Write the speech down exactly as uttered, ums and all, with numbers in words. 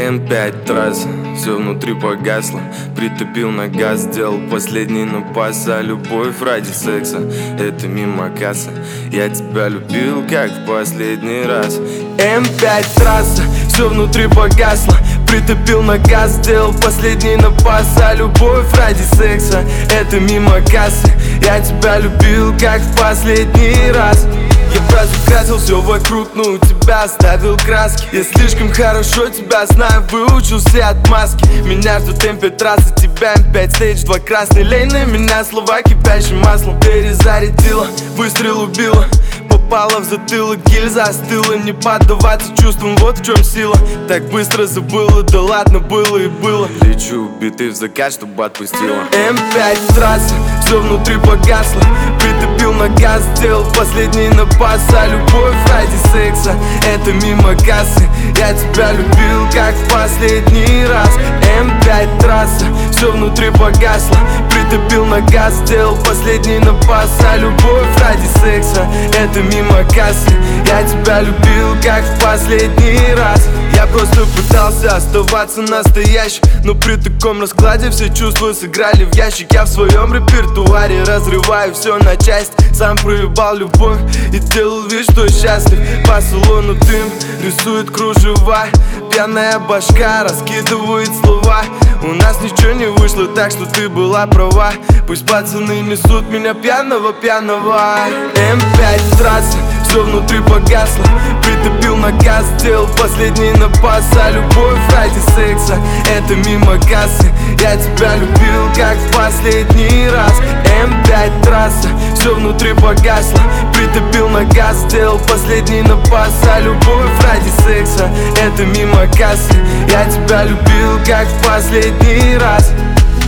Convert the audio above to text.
эм пять трасса, все внутри погасло. Притупил на газ, сделал последний напас. А любовь ради секса — это мимо кассы. Я тебя любил, как в последний раз. эм пять трасса, все внутри погасло. Притупил на газ, сделал последний напас. А любовь ради секса — это мимо кассы. Я тебя любил, как в последний раз. Я разукрасил все вокруг, но у тебя оставил краски. Я слишком хорошо тебя знаю, выучился от маски. Меня ждут эм пять трассы, тебя эм пять стейдж, два красный лей на меня, слова кипящим маслом. Перезарядила, выстрел убила, попала в затылок, гильза остыла. Не поддаваться чувствам, вот в чем сила. Так быстро забыла, да ладно, было и было. Лечу убитый в закат, чтобы отпустила. эм пять трасса, все внутри погасло. Притупил на газ, сделал последний напас. А любовь ради секса — это мимо кассы. Я тебя любил, как в последний раз. эм пять трасса, все внутри погасло. Притупил на газ, сделал последний напас. А любовь ради секса — это мимо кассы. Я тебя любил, как в последний раз. Я просто пытался оставаться настоящим, но при таком раскладе все чувства сыграли в ящик. Я в своем репертуаре разрываю все на части. Сам проебал любовь и делал вид, что счастлив. По салону дым рисует кружева. Пьяная башка раскидывает слова. У нас ничего не вышло, так что ты была права. Пусть пацаны несут меня пьяного, пьяного. эм пять трасса, все внутри погасло. Притупил на газ, сделал последний напас. А любовь ради секса — это мимо кассы. Я тебя любил, как в последний раз. эм пять трасса, все внутри погасло. Притупил на газ, сделал последний напас. А любовь ради секса — это мимо кассы. Я тебя любил, как в последний раз.